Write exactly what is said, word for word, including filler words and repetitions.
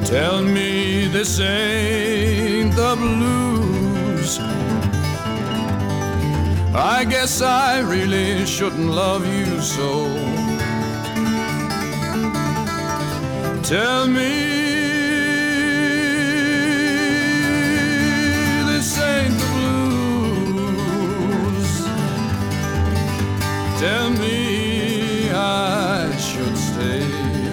Tell me this ain't the blues. I guess I really shouldn't love you so. Tell me this ain't the blues. Tell me